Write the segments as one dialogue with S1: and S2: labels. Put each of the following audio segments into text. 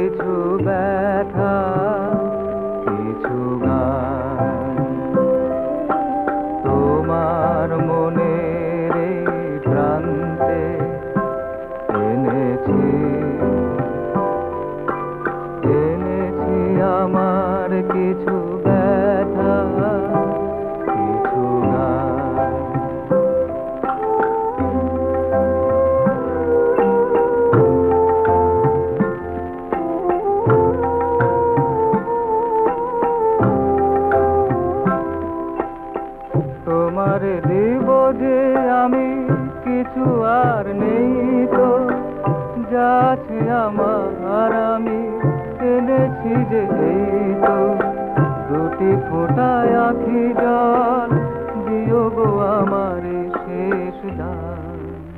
S1: কিছু ব্যথা, কিছু গান তোমার মনের এই প্রান্তে এনেছি, এনেছি আমার কিছু ব্যথা, কিছু গান। তোমারে দিব যে আমি কিছু আর নেই তো, যা আছে আমার আমি এনেছি যে এই তো, দুটি ফোঁটায় আখি জল দিও গো আমার শেষ দান।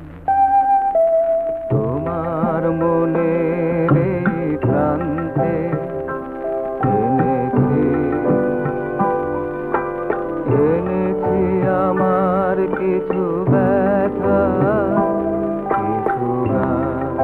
S1: তোমার মনের এই প্রান্তে এনেছি, এনেছি আমার কিছু ব্যথা, কিছু গান।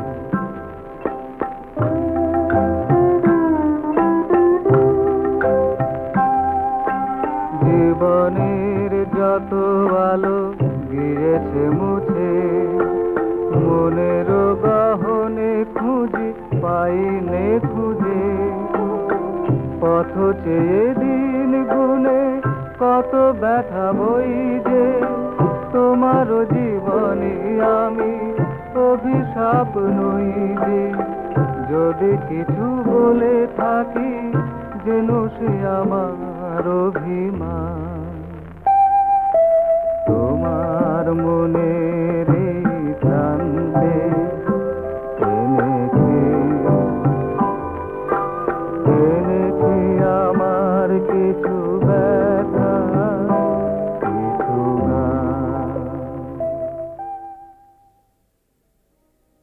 S1: জীবনের যত আলো গিয়েছে মুছে, মনের গহনে খুঁজি পাইনে খুঁজে, পথ চেয়ে দিন গুনে কত ব্যথা বই যে, তোমার জীবনে আমি অভিশাপ নই যে, যদি কিছু বলে থাকি যেন সে আমার অভিমান। তোমার মনের